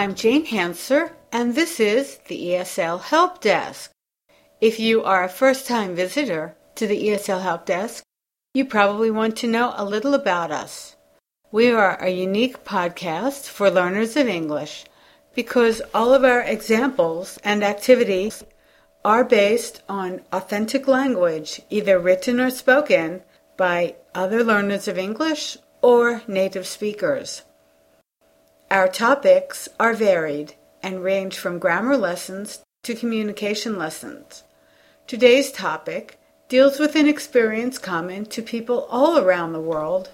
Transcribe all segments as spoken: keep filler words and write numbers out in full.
I'm Jane Hanser, and this is the E S L Help Desk. If you are a first-time visitor to the E S L Help Desk, you probably want to know a little about us. We are a unique podcast for learners of English because all of our examples and activities are based on authentic language, either written or spoken, by other learners of English or native speakers. Our topics are varied and range from grammar lessons to communication lessons. Today's topic deals with an experience common to people all around the world.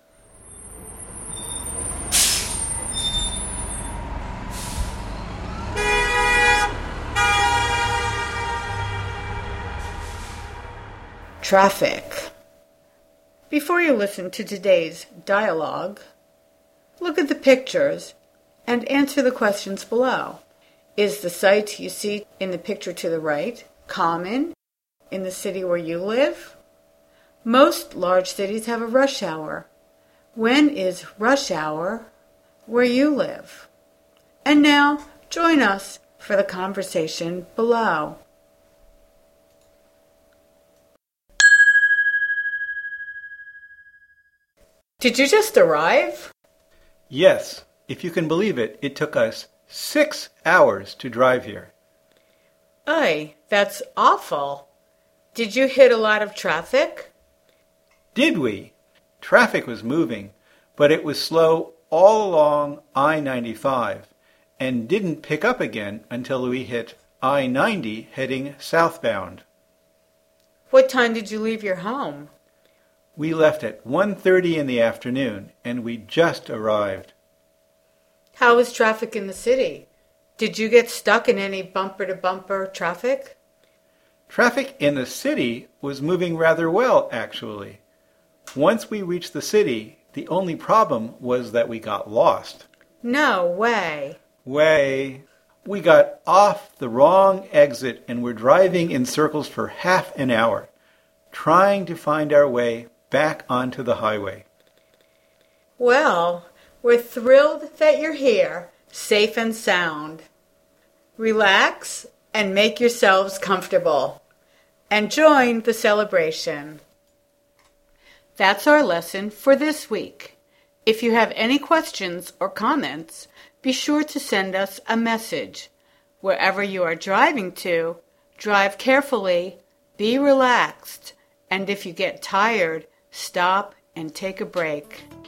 Traffic. Before you listen to today's dialogue, look at the pictures and answer the questions below. Is the sight you see in the picture to the right common in the city where you live? Most large cities have a rush hour. When is rush hour where you live? And now, join us for the conversation below. Did you just arrive? Yes. If you can believe it, it took us six hours to drive here. Ay, that's awful. Did you hit a lot of traffic? Did we? Traffic was moving, but it was slow all along I ninety-five and didn't pick up again until we hit I ninety heading southbound. What time did you leave your home? We left at one thirty in the afternoon, and we just arrived. How was traffic in the city? Did you get stuck in any bumper-to-bumper traffic? Traffic in the city was moving rather well, actually. Once we reached the city, the only problem was that we got lost. No way. Way. We got off the wrong exit and were driving in circles for half an hour, trying to find our way back onto the highway. Well, we're thrilled that you're here, safe and sound. Relax and make yourselves comfortable, and join the celebration. That's our lesson for this week. If you have any questions or comments, be sure to send us a message. Wherever you are driving to, drive carefully, be relaxed, and if you get tired, stop and take a break.